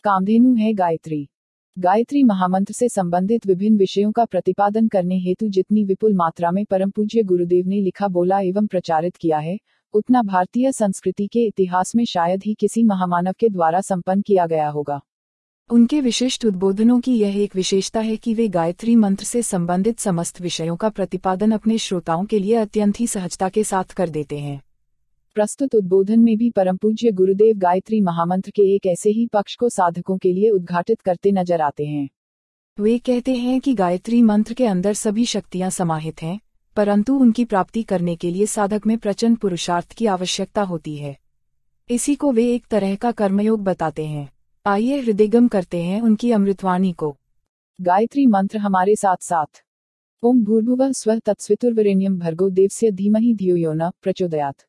कामधेनु है गायत्री। गायत्री महामंत्र से संबंधित विभिन्न विषयों का प्रतिपादन करने हेतु जितनी विपुल मात्रा में परम पूज्य गुरुदेव ने लिखा, बोला एवं प्रचारित किया है, उतना भारतीय संस्कृति के इतिहास में शायद ही किसी महामानव के द्वारा संपन्न किया गया होगा। उनके विशिष्ट उद्बोधनों की यह एक विशेषता है कि वे गायत्री मंत्र से संबंधित समस्त विषयों का प्रतिपादन अपने श्रोताओं के लिए अत्यंत ही सहजता के साथ कर देते हैं। प्रस्तुत उद्बोधन में भी परम पूज्य गुरुदेव गायत्री महामंत्र के एक ऐसे ही पक्ष को साधकों के लिए उद्घाटित करते नजर आते हैं। वे कहते हैं कि गायत्री मंत्र के अंदर सभी शक्तियां समाहित हैं, परंतु उनकी प्राप्ति करने के लिए साधक में प्रचंड पुरुषार्थ की आवश्यकता होती है। इसी को वे एक तरह का कर्मयोग बताते हैं। आइए हृदयगम करते हैं उनकी अमृतवाणी को। गायत्री मंत्र हमारे साथ साथ। ओम भूर्भुवः स्वः तत्सवितुर्वरेण्यं भर्गो देवस्य धीमहि धियो यो न प्रचोदयात्।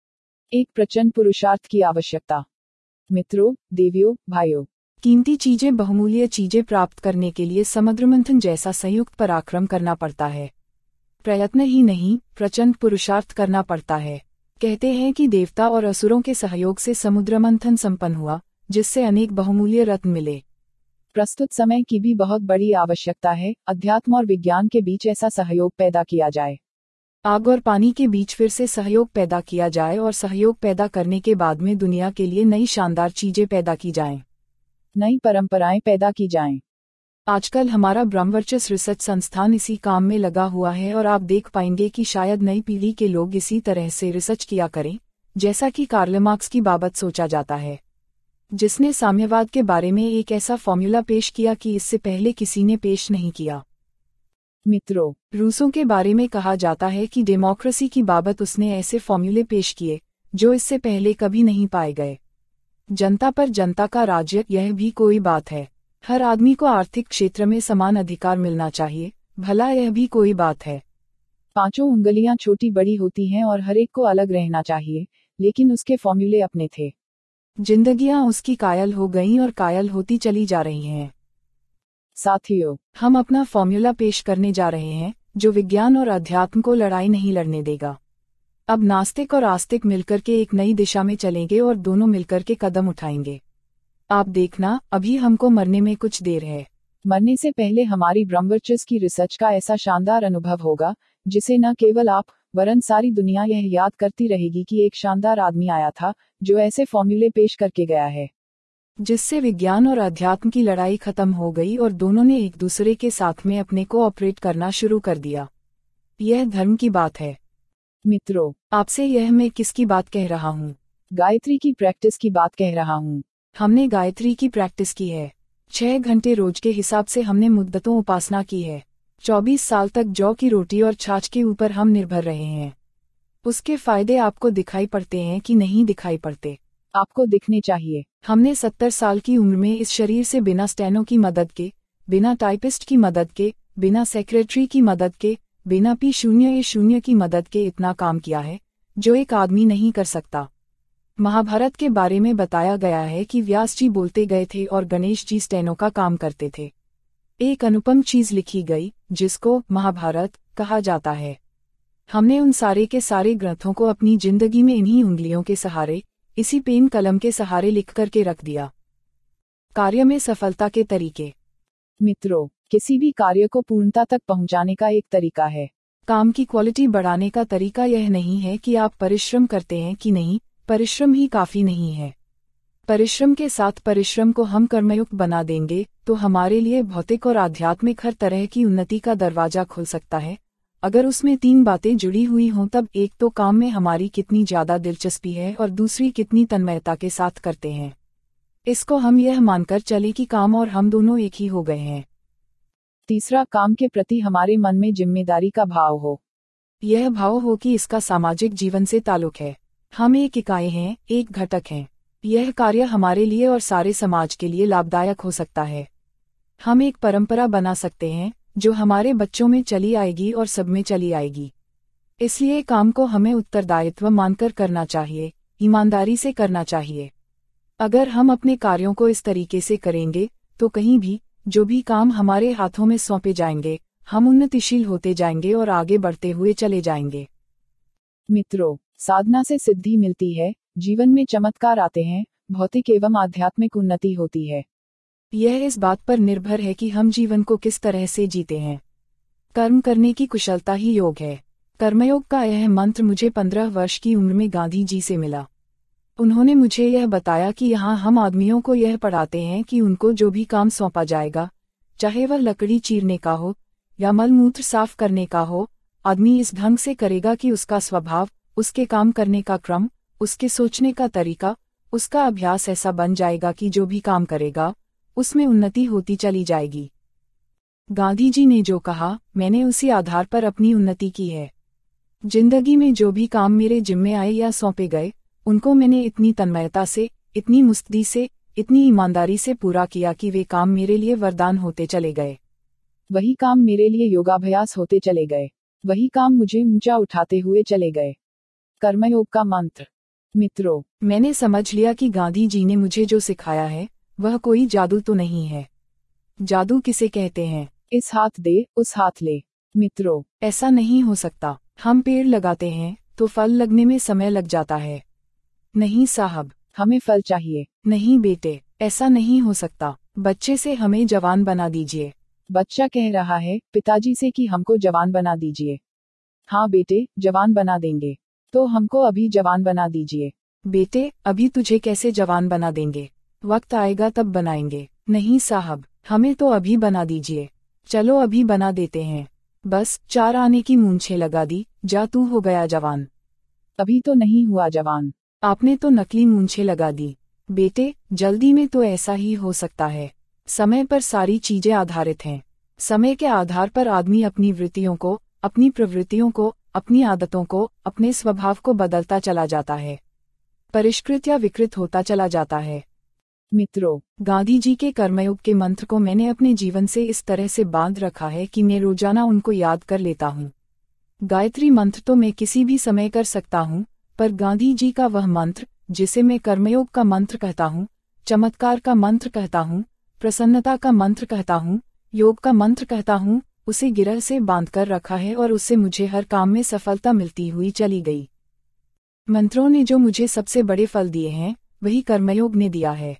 एक प्रचंड पुरुषार्थ की आवश्यकता। मित्रों, देवियों, भाइयों, कीमती चीजें, बहुमूल्य चीजें प्राप्त करने के लिए समुद्र मंथन जैसा संयुक्त पराक्रम करना पड़ता है। प्रयत्न ही नहीं, प्रचंड पुरुषार्थ करना पड़ता है। कहते हैं कि देवता और असुरों के सहयोग से समुद्र मंथन संपन्न हुआ, जिससे अनेक बहुमूल्य रत्न मिले। प्रस्तुत समय की भी बहुत बड़ी आवश्यकता है, अध्यात्म और विज्ञान के बीच ऐसा सहयोग पैदा किया जाए। आग और पानी के बीच फिर से सहयोग पैदा किया जाए और सहयोग पैदा करने के बाद में दुनिया के लिए नई शानदार चीजें पैदा की जाएं, नई परंपराएं पैदा की जाएं। आजकल हमारा ब्रह्मवर्चस्व रिसर्च संस्थान इसी काम में लगा हुआ है और आप देख पाएंगे कि शायद नई पीढ़ी के लोग इसी तरह से रिसर्च किया करें, जैसा कि कार्ल मार्क्स की बाबत सोचा जाता है, जिसने साम्यवाद के बारे में एक ऐसा फॉर्मूला पेश किया कि इससे पहले किसी ने पेश नहीं किया। मित्रों, रूसों के बारे में कहा जाता है कि डेमोक्रेसी की बाबत उसने ऐसे फॉर्मूले पेश किए जो इससे पहले कभी नहीं पाए गए। जनता पर जनता का राज्य, यह भी कोई बात है। हर आदमी को आर्थिक क्षेत्र में समान अधिकार मिलना चाहिए, भला यह भी कोई बात है। पांचों उंगलियां छोटी बड़ी होती हैं और हर एक को अलग रहना चाहिए, लेकिन उसके फॉर्मूले अपने थे। जिंदगियां उसकी कायल हो गईं और कायल होती चली जा रही हैं। साथियों, हम अपना फॉर्मूला पेश करने जा रहे हैं जो विज्ञान और अध्यात्म को लड़ाई नहीं लड़ने देगा। अब नास्तिक और आस्तिक मिलकर के एक नई दिशा में चलेंगे और दोनों मिलकर के कदम उठाएंगे। आप देखना, अभी हमको मरने में कुछ देर है। मरने से पहले हमारी ब्रह्मवर्चस्व की रिसर्च का ऐसा शानदार अनुभव होगा, जिसे न केवल आप वरन सारी दुनिया यह याद करती रहेगी कि एक शानदार आदमी आया था जो ऐसे फॉर्मूले पेश करके गया है, जिससे विज्ञान और अध्यात्म की लड़ाई खत्म हो गई और दोनों ने एक दूसरे के साथ में अपने को ऑपरेट करना शुरू कर दिया। यह धर्म की बात है। मित्रों, आपसे यह मैं किसकी बात कह रहा हूँ? गायत्री की प्रैक्टिस की बात कह रहा हूँ। हमने गायत्री की प्रैक्टिस की है। 6 घंटे रोज के हिसाब से हमने मुद्दतों उपासना की है। 24 साल तक जौ की रोटी और छाछ के ऊपर हम निर्भर रहे हैं। उसके फायदे आपको दिखाई पड़ते हैं कि नहीं दिखाई पड़ते? आपको दिखने चाहिए। हमने 70 साल की उम्र में इस शरीर से बिना स्टेनो की मदद के, बिना टाइपिस्ट की मदद के, बिना सेक्रेटरी की मदद के, बिना P0A0 की मदद के इतना काम किया है जो एक आदमी नहीं कर सकता। महाभारत के बारे में बताया गया है कि व्यास जी बोलते गए थे और गणेश जी स्टेनो का काम करते थे। एक अनुपम चीज लिखी गई जिसको महाभारत कहा जाता है। हमने उन सारे के सारे ग्रंथों को अपनी जिंदगी में इन्हीं उंगलियों के सहारे, इसी पेन कलम के सहारे लिख करके रख दिया। कार्य में सफलता के तरीके। मित्रों, किसी भी कार्य को पूर्णता तक पहुंचाने का एक तरीका है। काम की क्वालिटी बढ़ाने का तरीका यह नहीं है कि आप परिश्रम करते हैं कि नहीं, परिश्रम ही काफी नहीं है। परिश्रम के साथ परिश्रम को हम कर्मयुक्त बना देंगे तो हमारे लिए भौतिक और आध्यात्मिक हर तरह की उन्नति का दरवाजा खुल सकता है। अगर उसमें 3 बातें जुड़ी हुई हों, तब एक तो काम में हमारी कितनी ज्यादा दिलचस्पी है और दूसरी कितनी तन्मयता के साथ करते हैं। इसको हम यह मानकर चले कि काम और हम दोनों एक ही हो गए हैं। तीसरा, काम के प्रति हमारे मन में जिम्मेदारी का भाव हो। यह भाव हो कि इसका सामाजिक जीवन से ताल्लुक है। हम एक इकाई हैं, एक घटक हैं। यह कार्य हमारे लिए और सारे समाज के लिए लाभदायक हो सकता है। हम एक परंपरा बना सकते हैं जो हमारे बच्चों में चली आएगी और सब में चली आएगी। इसलिए काम को हमें उत्तरदायित्व मानकर करना चाहिए, ईमानदारी से करना चाहिए। अगर हम अपने कार्यों को इस तरीके से करेंगे तो कहीं भी जो भी काम हमारे हाथों में सौंपे जाएंगे, हम उन्नतिशील होते जाएंगे और आगे बढ़ते हुए चले जाएंगे। मित्रों, साधना से सिद्धि मिलती है, जीवन में चमत्कार आते हैं, भौतिक एवं आध्यात्मिक उन्नति होती है। यह इस बात पर निर्भर है कि हम जीवन को किस तरह से जीते हैं। कर्म करने की कुशलता ही योग है। कर्मयोग का यह मंत्र मुझे 15 वर्ष की उम्र में गांधी जी से मिला। उन्होंने मुझे यह बताया कि यहाँ हम आदमियों को यह पढ़ाते हैं कि उनको जो भी काम सौंपा जाएगा, चाहे वह लकड़ी चीरने का हो या मलमूत्र साफ करने का हो, आदमी इस ढंग से करेगा कि उसका स्वभाव, उसके काम करने का क्रम, उसके सोचने का तरीका, उसका अभ्यास ऐसा बन जाएगा कि जो भी काम करेगा उसमें उन्नति होती चली जाएगी। गांधी जी ने जो कहा, मैंने उसी आधार पर अपनी उन्नति की है। जिंदगी में जो भी काम मेरे जिम्मे आए या सौंपे गए, उनको मैंने इतनी तन्मयता से, इतनी मुस्तैदी से, इतनी ईमानदारी से पूरा किया कि वे काम मेरे लिए वरदान होते चले गए। वही काम मेरे लिए योगाभ्यास होते चले गए। वही काम मुझे ऊंचा उठाते हुए चले गए। कर्मयोग का मंत्र। मित्रों, मैंने समझ लिया कि गांधी जी ने मुझे जो सिखाया है वह कोई जादू तो नहीं है। जादू किसे कहते हैं? इस हाथ दे उस हाथ ले। मित्रों, ऐसा नहीं हो सकता। हम पेड़ लगाते हैं तो फल लगने में समय लग जाता है। नहीं साहब, हमें फल चाहिए। नहीं बेटे, ऐसा नहीं हो सकता। बच्चे से हमें जवान बना दीजिए। बच्चा कह रहा है पिताजी से कि हमको जवान बना दीजिए। हाँ बेटे, जवान बना देंगे। तो हमको अभी जवान बना दीजिए। बेटे, अभी तुझे कैसे जवान बना देंगे? वक्त आएगा तब बनाएंगे। नहीं साहब, हमें तो अभी बना दीजिए। चलो अभी बना देते हैं। बस 4 आने की मूंछें लगा दी, जा तू हो गया जवान। अभी तो नहीं हुआ जवान। आपने तो नकली मूंछें लगा दी। बेटे, जल्दी में तो ऐसा ही हो सकता है। समय पर सारी चीजें आधारित हैं। समय के आधार पर आदमी अपनी वृत्तियों को, अपनी प्रवृत्तियों को, अपनी आदतों को, अपने स्वभाव को बदलता चला जाता है, परिष्कृत या विकृत होता चला जाता है। मित्रों, गांधी जी के कर्मयोग के मंत्र को मैंने अपने जीवन से इस तरह से बांध रखा है कि मैं रोजाना उनको याद कर लेता हूँ। गायत्री मंत्र तो मैं किसी भी समय कर सकता हूँ, पर गांधी जी का वह मंत्र, जिसे मैं कर्मयोग का मंत्र कहता हूँ, चमत्कार का मंत्र कहता हूँ, प्रसन्नता का मंत्र कहता हूँ, योग का मंत्र कहता हूँ, उसे गिरह से बांध कर रखा है और उससे मुझे हर काम में सफलता मिलती हुई चली गई। मंत्रों ने जो मुझे सबसे बड़े फल दिए हैं, वही कर्मयोग ने दिया है।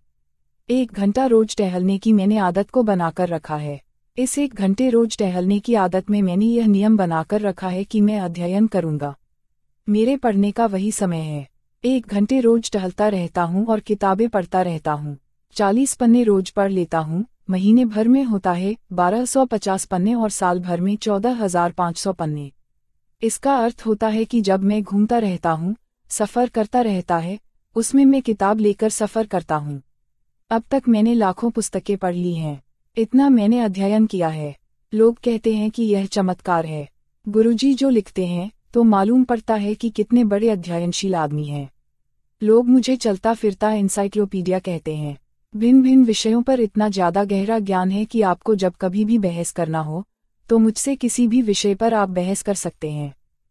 1 घंटा रोज टहलने की मैंने आदत को बनाकर रखा है। इस 1 घंटे रोज टहलने की आदत में मैंने यह नियम बनाकर रखा है कि मैं अध्ययन करूंगा। मेरे पढ़ने का वही समय है। 1 घंटे रोज टहलता रहता हूँ और किताबें पढ़ता रहता हूँ। 40 पन्ने रोज पढ़ लेता हूँ। महीने भर में होता है 1250 पन्ने और साल भर में 14,500 पन्ने। इसका अर्थ होता है कि जब मैं घूमता रहता हूँ, सफर करता रहता है, उसमें मैं किताब लेकर सफर करता हूँ। अब तक मैंने लाखों पुस्तकें पढ़ ली हैं। इतना मैंने अध्ययन किया है। लोग कहते हैं कि यह चमत्कार है। गुरुजी जो लिखते हैं तो मालूम पड़ता है कि कितने बड़े अध्ययनशील आदमी हैं। लोग मुझे चलता फिरता एनसाइक्लोपीडिया कहते हैं। भिन्न भिन्न विषयों पर इतना ज्यादा गहरा ज्ञान है कि आपको जब कभी भी बहस करना हो तो मुझसे किसी भी विषय पर आप बहस कर सकते हैं।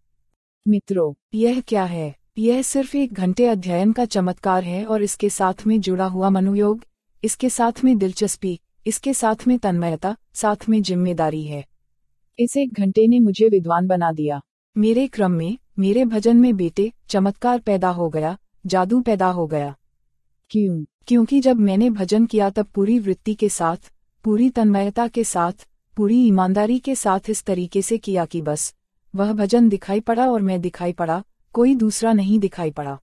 मित्रों, यह क्या है? यह सिर्फ 1 घंटे अध्ययन का चमत्कार है और इसके साथ में जुड़ा हुआ मनोयोग, इसके साथ में दिलचस्पी, इसके साथ में तन्मयता, साथ में जिम्मेदारी है। इस 1 घंटे ने मुझे विद्वान बना दिया। मेरे क्रम में, मेरे भजन में बेटे, चमत्कार पैदा हो गया, जादू पैदा हो गया। क्यों? क्योंकि जब मैंने भजन किया तब पूरी वृत्ति के साथ, पूरी तन्मयता के साथ, पूरी ईमानदारी के साथ इस तरीके से किया कि बस वह भजन दिखाई पड़ा और मैं दिखाई पड़ा, कोई दूसरा नहीं दिखाई पड़ा।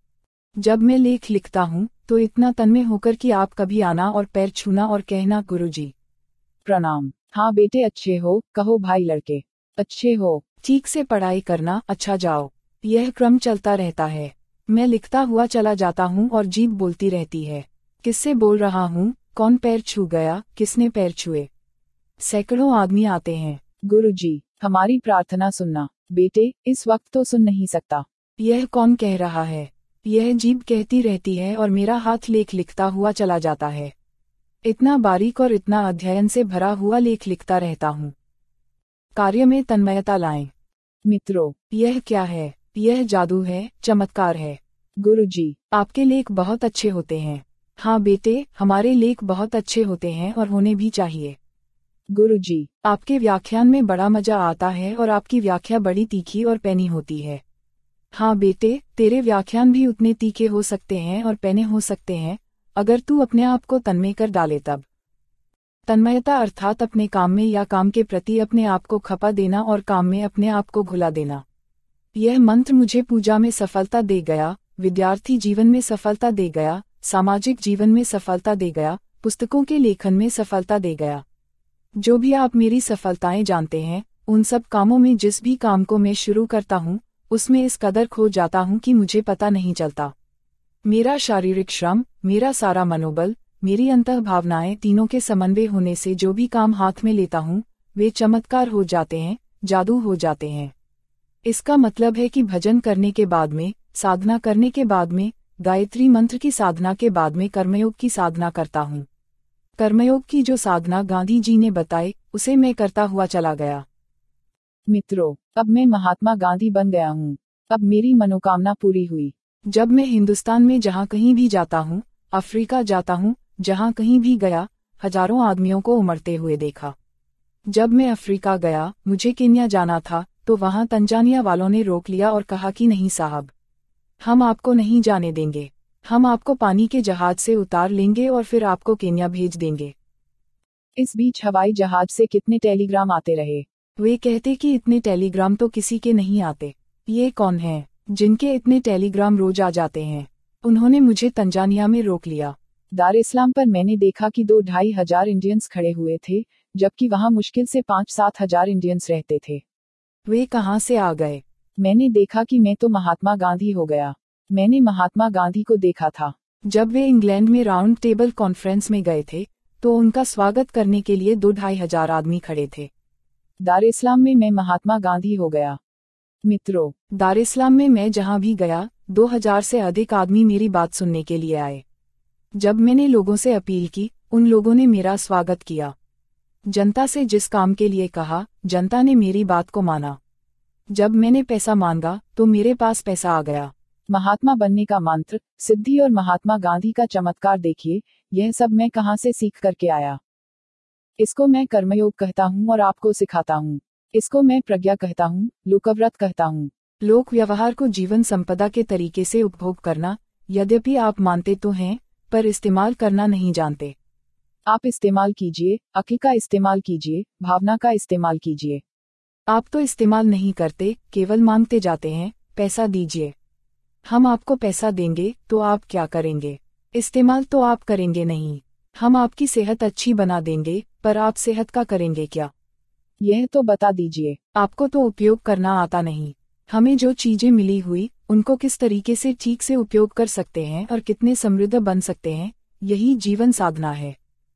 जब मैं लेख लिखता हूँ तो इतना तन्मय होकर कि आप कभी आना और पैर छूना और कहना गुरुजी प्रणाम। हाँ बेटे, अच्छे हो, कहो भाई लड़के अच्छे हो। ठीक से पढ़ाई करना, अच्छा जाओ। यह क्रम चलता रहता है। मैं लिखता हुआ चला जाता हूँ और जीभ बोलती रहती है। किससे बोल रहा हूँ, कौन पैर छू गया, किसने पैर छुए। सैकड़ों आदमी आते हैं। गुरुजी, हमारी प्रार्थना सुनना। बेटे, इस वक्त तो सुन नहीं सकता। यह कौन कह रहा है? यह जीभ कहती रहती है और मेरा हाथ लेख लिखता हुआ चला जाता है। इतना बारीक और इतना अध्ययन से भरा हुआ लेख लिखता रहता हूँ। कार्य में तन्मयता लाएं। मित्रों, यह क्या है? यह जादू है, चमत्कार है। गुरुजी, आपके लेख बहुत अच्छे होते हैं। हाँ बेटे, हमारे लेख बहुत अच्छे होते हैं और होने भी चाहिए। गुरुजी, आपके व्याख्यान में बड़ा मजा आता है और आपकी व्याख्या बड़ी तीखी और पैनी होती है। हाँ बेटे, तेरे व्याख्यान भी उतने तीखे हो सकते हैं और पैने हो सकते हैं, अगर तू अपने आप को तन्मय कर डाले तब। तन्मयता अर्थात अपने काम में या काम के प्रति अपने आप को खपा देना और काम में अपने आप को घुला देना। यह मंत्र मुझे पूजा में सफलता दे गया, विद्यार्थी जीवन में सफलता दे गया, सामाजिक जीवन में सफलता दे गया, पुस्तकों के लेखन में सफलता दे गया। जो भी आप मेरी सफलताएं जानते हैं, उन सब कामों में जिस भी काम को मैं शुरू करता हूँ, उसमें इस कदर खो जाता हूँ कि मुझे पता नहीं चलता। मेरा शारीरिक श्रम, मेरा सारा मनोबल, मेरी अंतः भावनाएं तीनों के समन्वय होने से जो भी काम हाथ में लेता हूँ, वे चमत्कार हो जाते हैं, जादू हो जाते हैं। इसका मतलब है कि भजन करने के बाद में, साधना करने के बाद में, गायत्री मंत्र की साधना के बाद में कर्मयोग की साधना करता हूँ। कर्मयोग की जो साधना गांधी जी ने बताई, उसे मैं करता हुआ चला गया। मित्रों, अब मैं महात्मा गांधी बन गया हूँ। अब मेरी मनोकामना पूरी हुई। जब मैं हिंदुस्तान में जहाँ कहीं भी जाता हूँ, अफ्रीका जाता हूँ, जहाँ कहीं भी गया, हजारों आदमियों को उमड़ते हुए देखा। जब मैं अफ्रीका गया, मुझे केन्या जाना था, तो वहाँ तंजानिया वालों ने रोक लिया और कहा कि नहीं साहब, हम आपको नहीं जाने देंगे। हम आपको पानी के जहाज से उतार लेंगे और फिर आपको केन्या भेज देंगे। इस बीच हवाई जहाज से कितने टेलीग्राम आते रहे। वे कहते कि इतने टेलीग्राम तो किसी के नहीं आते। ये कौन है जिनके इतने टेलीग्राम रोज आ जाते हैं? उन्होंने मुझे तंजानिया में रोक लिया। दार इस्लाम पर मैंने देखा कि 2-2.5 हजार इंडियंस खड़े हुए थे, जबकि वहाँ मुश्किल से 5-7 हजार इंडियंस रहते थे। वे कहाँ से आ गए? मैंने देखा कि मैं तो महात्मा गांधी हो गया। मैंने महात्मा गांधी को देखा था। जब वे इंग्लैंड में राउंड टेबल कॉन्फ्रेंस में गए थे, तो उनका स्वागत करने के लिए 2-2.5 हजार आदमी खड़े थे। दार इस्लाम में मैं महात्मा गांधी हो गया। मित्रों, दार इस्लाम में मैं जहाँ भी गया, 2000 से अधिक आदमी मेरी बात सुनने के लिए आए। जब मैंने लोगों से अपील की, उन लोगों ने मेरा स्वागत किया। जनता से जिस काम के लिए कहा, जनता ने मेरी बात को माना। जब मैंने पैसा मांगा, तो मेरे पास पैसा आ गया। महात्मा बनने का मंत्र, सिद्धि और महात्मा गांधी का चमत्कार देखिए, यह सब मैं कहाँ से सीख करके आया। इसको मैं कर्मयोग कहता हूँ और आपको सिखाता हूँ। इसको मैं प्रज्ञा कहता हूँ, लोकव्रत कहता हूँ। लोक व्यवहार को जीवन संपदा के तरीके से उपभोग करना, यद्यपि आप मानते तो हैं, पर इस्तेमाल करना नहीं जानते। आप इस्तेमाल कीजिए, अक्ल का इस्तेमाल कीजिए, भावना का इस्तेमाल कीजिए। आप तो इस्तेमाल नहीं करते, केवल मांगते जाते हैं, पैसा दीजिए। हम आपको पैसा देंगे, तो आप क्या करेंगे? इस्तेमाल तो आप करेंगे नहीं। हम आपकी सेहत अच्छी बना देंगे, पर आप सेहत का करेंगे क्या? यह तो बता दीजिए। आपको तो उपयोग करना आता नहीं। हमें जो चीजें मिली हुई, उनको किस तरीके से ठीक से उपयोग कर सकते हैं और कितने समृद्ध बन सकते हैं, यही जीवन साधना है।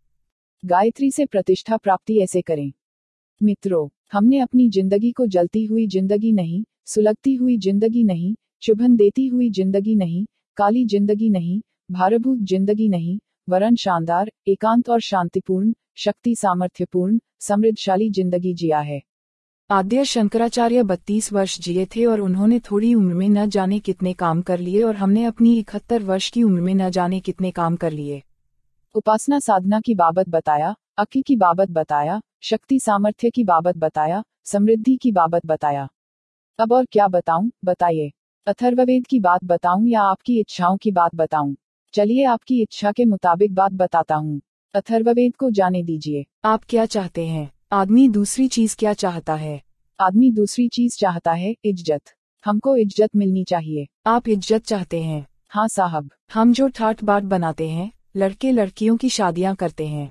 गायत्री से प्रतिष्ठा प्राप्ति ऐसे करें। मित्रों, हमने अपनी जिंदगी को जलती हुई जिंदगी नहीं, सुलगती हुई जिंदगी नहीं, चुभन देती हुई जिंदगी नहीं, काली जिंदगी नहीं, भारभूत जिंदगी नहीं, वरन शानदार, एकांत और शांतिपूर्ण, शक्ति सामर्थ्यपूर्ण, समृद्धशाली जिंदगी जिया है। आद्य शंकराचार्य 32 वर्ष जिए थे और उन्होंने थोड़ी उम्र में न जाने कितने काम कर लिए, और हमने अपनी 71 वर्ष की उम्र में न जाने कितने काम कर लिए। उपासना साधना की बाबत बताया, अक्ल की बाबत बताया, शक्ति सामर्थ्य की बाबत बताया, समृद्धि की बाबत बताया। अब और क्या बताऊं, बताइए। अथर्ववेद की बात बताऊं या आपकी इच्छाओं की बात बताऊं? चलिए आपकी इच्छा के मुताबिक बात बताता हूं। अथर्ववेद को जाने दीजिए। आप क्या चाहते हैं? आदमी दूसरी चीज क्या चाहता है? आदमी दूसरी चीज चाहता है, इज्जत। हमको इज्जत मिलनी चाहिए। आप इज्जत चाहते हैं? हाँ साहब। हम जो ठाट बाट बनाते हैं, लड़के लड़कियों की शादियां करते हैं,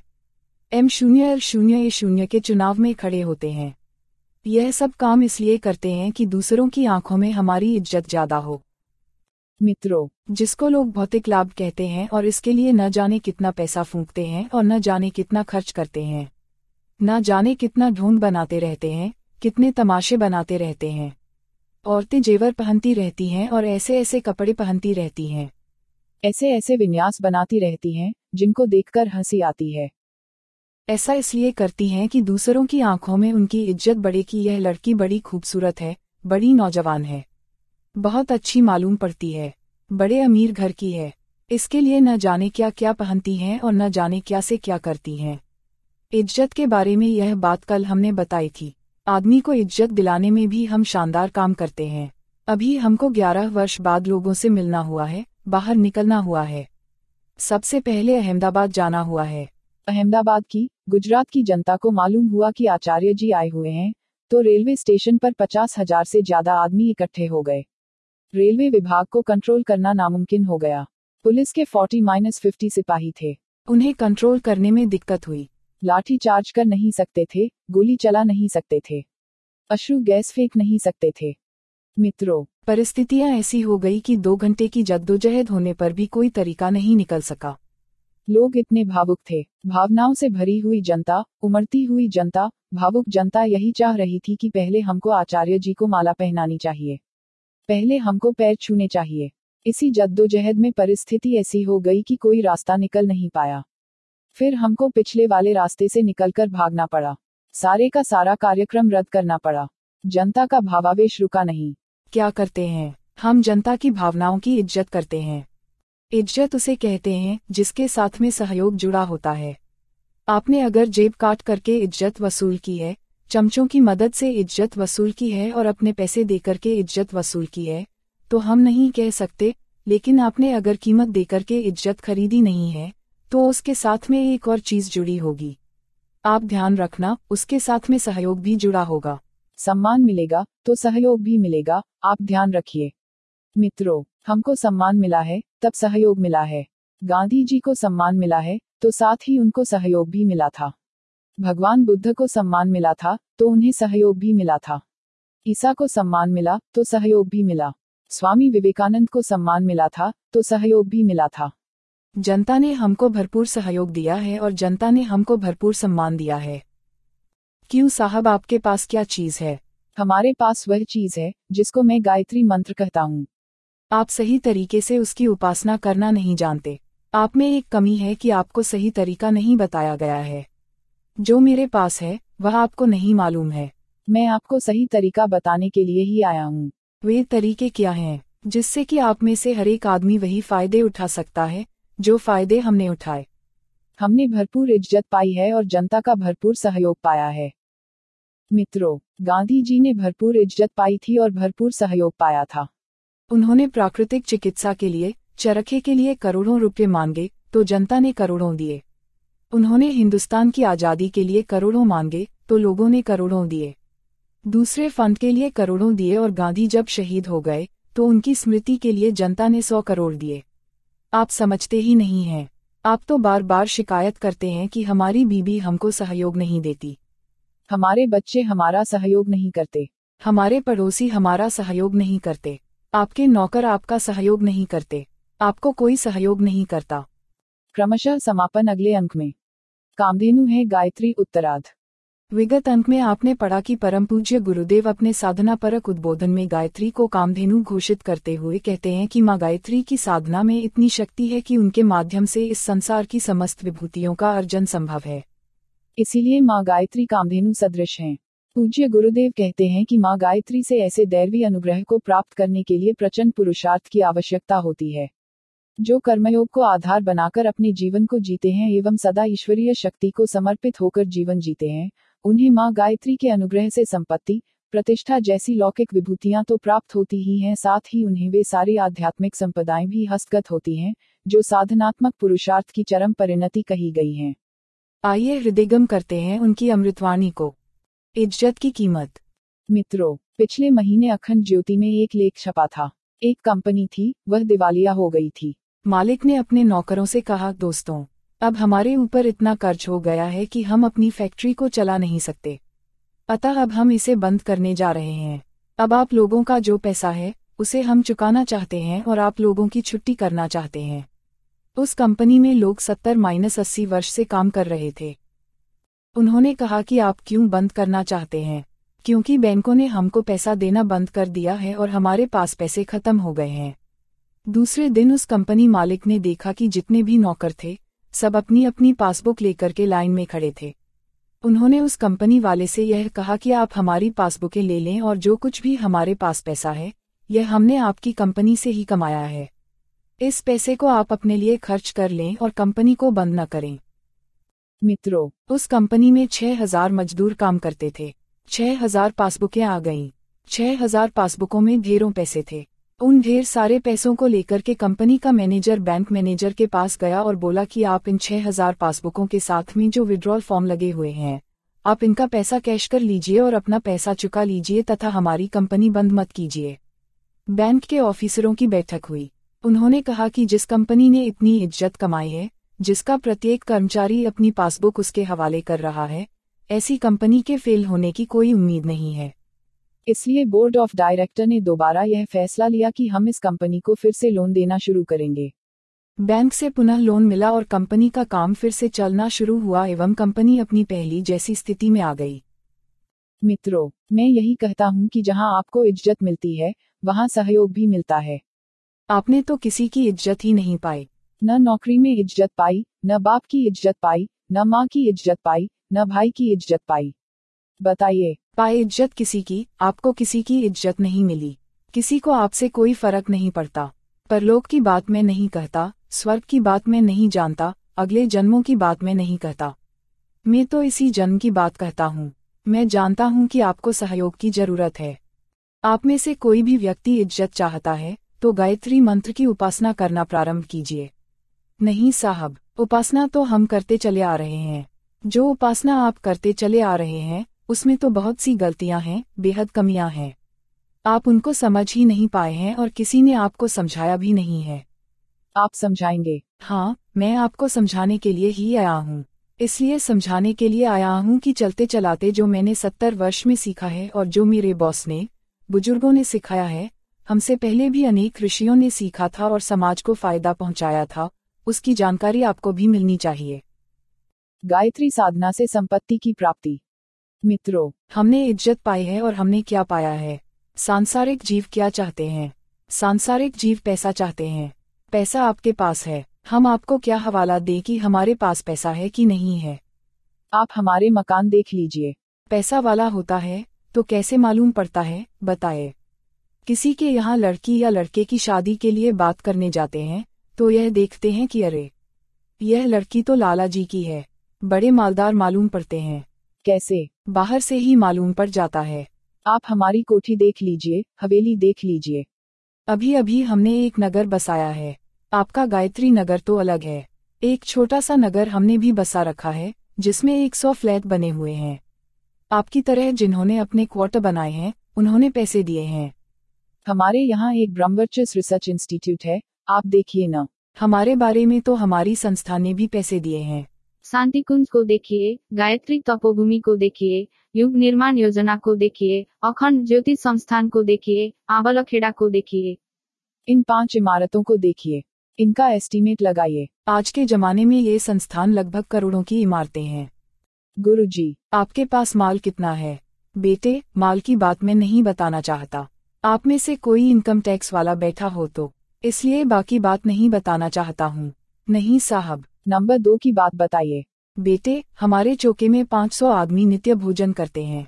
M0L0A0 के चुनाव में खड़े होते हैं, यह सब काम इसलिए करते हैं कि दूसरों की आंखों में हमारी इज्जत ज्यादा हो। मित्रों, जिसको लोग भौतिक लाभ कहते हैं और इसके लिए न जाने कितना पैसा फूंकते हैं और न जाने कितना खर्च करते हैं, न जाने कितना ढोंग बनाते रहते हैं, कितने तमाशे बनाते रहते हैं। औरतें जेवर पहनती रहती हैं और ऐसे ऐसे कपड़े पहनती रहती हैं, ऐसे ऐसे विन्यास बनाती रहती हैं, जिनको देखकर हंसी आती है। ऐसा इसलिए करती हैं कि दूसरों की आंखों में उनकी इज्जत बढ़े कि यह लड़की बड़ी खूबसूरत है, बड़ी नौजवान है, बहुत अच्छी मालूम पड़ती है, बड़े अमीर घर की है। इसके लिए न जाने क्या क्या पहनती हैं और न जाने क्या से क्या करती हैं। इज्जत के बारे में यह बात कल हमने बताई थी। आदमी को इज्जत दिलाने में भी हम शानदार काम करते हैं। अभी हमको 11 वर्ष बाद लोगों से मिलना हुआ है, बाहर निकलना हुआ है। सबसे पहले अहमदाबाद जाना हुआ है। अहमदाबाद की, गुजरात की जनता को मालूम हुआ कि आचार्य जी आए हुए हैं, तो रेलवे स्टेशन पर 50,000 से ज्यादा आदमी इकट्ठे हो गए। रेलवे विभाग को कंट्रोल करना नामुमकिन हो गया। पुलिस के 40-50 सिपाही थे। उन्हें कंट्रोल करने में दिक्कत हुई। लाठी चार्ज कर नहीं सकते थे, गोली चला नहीं सकते थे, अश्रु गैस फेंक नहीं सकते थे। मित्रों, परिस्थितियां ऐसी हो गई कि 2 घंटे की जद्दोजहद होने पर भी कोई तरीका नहीं निकल सका। लोग इतने भावुक थे। भावनाओं से भरी हुई जनता, उमड़ती हुई जनता, भावुक जनता यही चाह रही थी कि पहले हमको आचार्य जी को माला पहनानी चाहिए, पहले हमको पैर छूने चाहिए। इसी जद्दोजहद में परिस्थिति ऐसी हो गई कि कोई रास्ता निकल नहीं पाया। फिर हमको पिछले वाले रास्ते से निकलकर भागना पड़ा। सारे का सारा कार्यक्रम रद्द करना पड़ा। जनता का भावावेश रुका नहीं। क्या करते हैं हम? जनता की भावनाओं की इज्जत करते हैं। इज्जत उसे कहते हैं जिसके साथ में सहयोग जुड़ा होता है। आपने अगर जेब काट करके इज्जत वसूल की है, चमचों की मदद से इज्जत वसूल की है और अपने पैसे देकर के इज्जत वसूल की है, तो हम नहीं कह सकते। लेकिन आपने अगर कीमत देकर के इज्जत खरीदी नहीं है, तो उसके साथ में एक और चीज जुड़ी होगी। आप ध्यान रखना, उसके साथ में सहयोग भी जुड़ा होगा। सम्मान मिलेगा तो सहयोग भी मिलेगा, आप ध्यान रखिए। मित्रों, हमको सम्मान मिला है तब सहयोग मिला है। गांधी जी को सम्मान मिला है तो साथ ही उनको सहयोग भी मिला था। भगवान बुद्ध को सम्मान मिला था तो उन्हें सहयोग भी मिला था। ईसा को सम्मान मिला तो सहयोग भी मिला। स्वामी विवेकानंद को सम्मान मिला था तो सहयोग भी मिला था। जनता ने हमको भरपूर सहयोग दिया है और जनता ने हमको भरपूर सम्मान दिया है। क्यों साहब, आपके पास क्या चीज है? हमारे पास वह चीज है जिसको मैं गायत्री मंत्र कहता हूँ। आप सही तरीके से उसकी उपासना करना नहीं जानते। आप में एक कमी है कि आपको सही तरीका नहीं बताया गया है। जो मेरे पास है वह आपको नहीं मालूम है। मैं आपको सही तरीका बताने के लिए ही आया हूँ। वे तरीके क्या हैं जिससे कि आप में से हर एक आदमी वही फायदे उठा सकता है जो फायदे हमने उठाए। हमने भरपूर इज्जत पाई है और जनता का भरपूर सहयोग पाया है। मित्रों, गांधी जी ने भरपूर इज्जत पाई थी और भरपूर सहयोग पाया था। उन्होंने प्राकृतिक चिकित्सा के लिए, चरखे के लिए करोड़ों रुपए मांगे तो जनता ने करोड़ों दिए। उन्होंने हिंदुस्तान की आज़ादी के लिए करोड़ों मांगे तो लोगों ने करोड़ों दिए। दूसरे फंड के लिए करोड़ों दिए और गांधी जब शहीद हो गए तो उनकी स्मृति के लिए जनता ने 100 करोड़ दिए। आप समझते ही नहीं हैं। आप तो बार बार शिकायत करते हैं कि हमारी बीबी हमको सहयोग नहीं देती, हमारे बच्चे हमारा सहयोग नहीं करते, हमारे पड़ोसी हमारा सहयोग नहीं करते, आपके नौकर आपका सहयोग नहीं करते, आपको कोई सहयोग नहीं करता। क्रमशः समापन अगले अंक में। कामधेनु है गायत्री उत्तरार्ध। विगत अंक में आपने पढ़ा कि परम पूज्य गुरुदेव अपने साधना परक उद्बोधन में गायत्री को कामधेनु घोषित करते हुए कहते हैं कि माँ गायत्री की साधना में इतनी शक्ति है कि उनके माध्यम से इस संसार की समस्त विभूतियों का अर्जन संभव है। इसीलिए माँ गायत्री कामधेनु सदृश हैं। पूज्य गुरुदेव कहते हैं कि माँ गायत्री से ऐसे दैवी अनुग्रह को प्राप्त करने के लिए प्रचंड पुरुषार्थ की आवश्यकता होती है। जो कर्मयोग को आधार बनाकर अपने जीवन को जीते हैं एवं सदा ईश्वरीय शक्ति को समर्पित होकर जीवन जीते हैं, उन्हें माँ गायत्री के अनुग्रह से संपत्ति, प्रतिष्ठा जैसी लौकिक विभूतियां तो प्राप्त होती ही हैं, साथ ही उन्हें वे सारी आध्यात्मिक संपदाएं भी हस्तगत होती हैं जो साधनात्मक पुरुषार्थ की चरम परिणति कही गई हैं। आइए हृदयगम करते हैं उनकी अमृतवाणी को। इज्जत की कीमत। मित्रों, पिछले महीने अखंड ज्योति में एक लेख छपा था। एक कंपनी थी, वह दिवालिया हो गई थी। मालिक ने अपने नौकरों से कहा, दोस्तों, अब हमारे ऊपर इतना कर्ज हो गया है कि हम अपनी फैक्ट्री को चला नहीं सकते, अतः अब हम इसे बंद करने जा रहे हैं। अब आप लोगों का जो पैसा है उसे हम चुकाना चाहते हैं और आप लोगों की छुट्टी करना चाहते हैं। उस कंपनी में लोग 70-80 वर्ष से काम कर रहे थे। उन्होंने कहा कि आप क्यों बंद करना चाहते हैं? क्योंकि बैंकों ने हमको पैसा देना बंद कर दिया है और हमारे पास पैसे खत्म हो गए हैं। दूसरे दिन उस कंपनी मालिक ने देखा कि जितने भी नौकर थे सब अपनी अपनी पासबुक लेकर के लाइन में खड़े थे। उन्होंने उस कंपनी वाले से यह कहा कि आप हमारी पासबुकें ले लें और जो कुछ भी हमारे पास पैसा है यह हमने आपकी कंपनी से ही कमाया है। इस पैसे को आप अपने लिए खर्च कर लें और कंपनी को बंद न करें। मित्रों, उस कंपनी में 6000 मजदूर काम करते थे। 6000 पासबुकें आ गईं। 6000 पासबुकों में ढेरों पैसे थे। उन ढेर सारे पैसों को लेकर के कंपनी का मैनेजर बैंक मैनेजर के पास गया और बोला कि आप इन 6000 पासबुकों के साथ में जो विड्रॉल फॉर्म लगे हुए हैं, आप इनका पैसा कैश कर लीजिए और अपना पैसा चुका लीजिए तथा हमारी कंपनी बंद मत कीजिए। बैंक के ऑफिसरों की बैठक हुई। उन्होंने कहा कि जिस कंपनी ने इतनी इज्जत कमाई है, जिसका प्रत्येक कर्मचारी अपनी पासबुक उसके हवाले कर रहा है, ऐसी कंपनी के फेल होने की कोई उम्मीद नहीं है। इसलिए बोर्ड ऑफ डायरेक्टर ने दोबारा यह फैसला लिया कि हम इस कंपनी को फिर से लोन देना शुरू करेंगे। बैंक से पुनः लोन मिला और कंपनी का काम फिर से चलना शुरू हुआ एवं कंपनी अपनी पहली जैसी स्थिति में आ गई। मित्रों, मैं यही कहता हूँ कि जहाँ आपको इज्जत मिलती है, वहाँ सहयोग भी मिलता है। आपने तो किसी की इज्जत ही नहीं पाई। न नौकरी में इज्जत पाई, न बाप की इज्जत पाई, न माँ की इज्जत पाई, न भाई की इज्जत पाई। बताइए, पाए इज्जत किसी की, आपको किसी की इज्जत नहीं मिली। किसी को आपसे कोई फर्क नहीं पड़ता। परलोक की बात मैं नहीं कहता, स्वर्ग की बात मैं नहीं जानता, अगले जन्मों की बात मैं नहीं कहता। मैं तो इसी जन्म की बात कहता हूँ। मैं जानता हूँ कि आपको सहयोग की जरूरत है। आप में से कोई भी व्यक्ति इज्जत चाहता है तो गायत्री मंत्र की उपासना करना प्रारंभ कीजिए। नहीं साहब, उपासना तो हम करते चले आ रहे हैं। जो उपासना आप करते चले आ रहे हैं उसमें तो बहुत सी गलतियां हैं, बेहद कमियां हैं। आप उनको समझ ही नहीं पाए हैं और किसी ने आपको समझाया भी नहीं है। आप समझाएंगे? हाँ, मैं आपको समझाने के लिए ही आया हूँ। इसलिए समझाने के लिए आया हूँ कि चलते चलाते जो मैंने 70 वर्ष में सीखा है और जो मेरे बॉस ने, बुजुर्गों ने सिखाया है, हमसे पहले भी अनेक ऋषियों ने सीखा था और समाज को फायदा पहुँचाया था, उसकी जानकारी आपको भी मिलनी चाहिए। गायत्री साधना से संपत्ति की प्राप्ति। मित्रों, हमने इज्जत पाई है और हमने क्या पाया है? सांसारिक जीव क्या चाहते हैं? सांसारिक जीव पैसा चाहते हैं। पैसा आपके पास है, हम आपको क्या हवाला दें कि हमारे पास पैसा है कि नहीं है? आप हमारे मकान देख लीजिए। पैसा वाला होता है तो कैसे मालूम पड़ता है, बताए? किसी के यहाँ लड़की या लड़के की शादी के लिए बात करने जाते हैं तो यह देखते हैं कि अरे, यह लड़की तो लाला जी की है, बड़े मालदार मालूम पड़ते हैं। कैसे? बाहर से ही मालूम पड़ जाता है। आप हमारी कोठी देख लीजिए, हवेली देख लीजिए। अभी अभी हमने एक नगर बसाया है। आपका गायत्री नगर तो अलग है। एक छोटा सा नगर हमने भी बसा रखा है जिसमें 100 फ्लैट बने हुए हैं। आपकी तरह जिन्होंने अपने क्वार्टर बनाए हैं उन्होंने पैसे दिए हैं। हमारे यहाँ एक ब्रह्मवर्चस्व रिसर्च इंस्टीट्यूट है, आप देखिए ना। हमारे बारे में तो हमारी संस्था ने भी पैसे दिए हैं। शांति कुंज को देखिए, गायत्री तपोभूमि को देखिए, युग निर्माण योजना को देखिए, अखंड ज्योति संस्थान को देखिए, आंवलखेड़ा को देखिए। इन 5 इमारतों को देखिए, इनका एस्टीमेट लगाइए। आज के जमाने में ये संस्थान लगभग करोड़ों की इमारतें हैं। गुरुजी, आपके पास माल कितना है? बेटे, माल की बात मैं नहीं बताना चाहता। आप में से कोई इनकम टैक्स वाला बैठा हो तो इसलिए बाकी बात नहीं बताना चाहता हूँ। नहीं साहब। नंबर 2 की बात बताइए। बेटे, हमारे चौके में 500 आदमी नित्य भोजन करते हैं।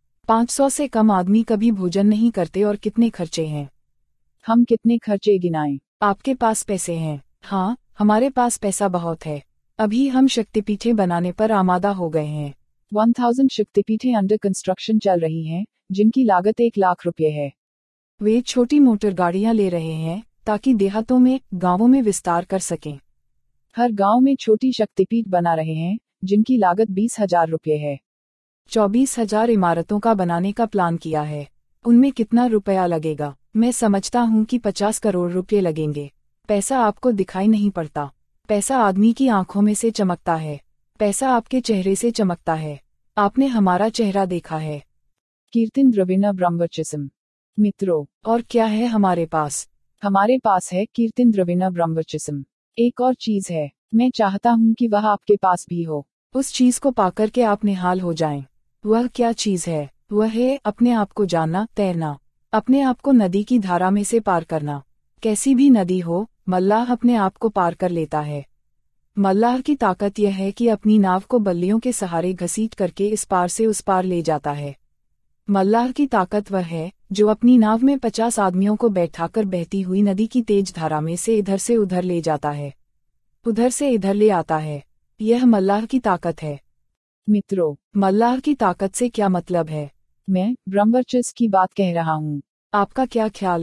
500 से कम आदमी कभी भोजन नहीं करते। और कितने खर्चे हैं? हम कितने खर्चे गिनाएं? आपके पास पैसे हैं? हाँ, हमारे पास पैसा बहुत है। अभी हम शक्तिपीठें बनाने पर आमादा हो गए हैं। 1000 शक्तिपीठें अंडर कंस्ट्रक्शन चल रही हैं, जिनकी लागत 1 लाख रुपए है। वे छोटी मोटर गाड़ियां ले रहे हैं ताकि देहातों में, गांवों में विस्तार कर सकें। हर गांव में छोटी शक्तिपीठ बना रहे हैं, जिनकी लागत 20,000 रुपए है। 24,000 इमारतों का बनाने का प्लान किया है। उनमें कितना रुपया लगेगा? मैं समझता हूँ कि 50 करोड़ रुपये लगेंगे। पैसा आपको दिखाई नहीं पड़ता। पैसा आदमी की आंखों में से चमकता है। पैसा आपके चेहरे से चमकता है। आपने हमारा चेहरा देखा है। कीर्तिन द्रविण ब्रह्मवर्चस्व। मित्रों, और क्या है हमारे पास? हमारे पास है कीर्तिन द्रविण ब्रह्मवर्चस्व। एक और चीज है, मैं चाहता हूँ कि वह आपके पास भी हो। उस चीज को पाकर के आप निहाल हो जाएं। वह क्या चीज है? वह है अपने आप को जानना, तैरना। अपने आप को नदी की धारा में से पार करना। कैसी भी नदी हो, मल्लाह अपने आप को पार कर लेता है। मल्लाह की ताकत यह है कि अपनी नाव को बल्लियों के सहारे घसीट करके इस पार से उस पार ले जाता है। मल्लाह की ताकत वह है जो अपनी नाव में 50 आदमियों को बैठाकर बहती हुई नदी की तेज धारा में से इधर से उधर ले जाता है, उधर से इधर ले आता है। यह मल्लाह की ताकत है। मित्रों, मल्लाह की ताकत से क्या मतलब है? मैं ब्रह्मवर्चस्व की बात कह रहा हूँ। आपका क्या ख्याल है?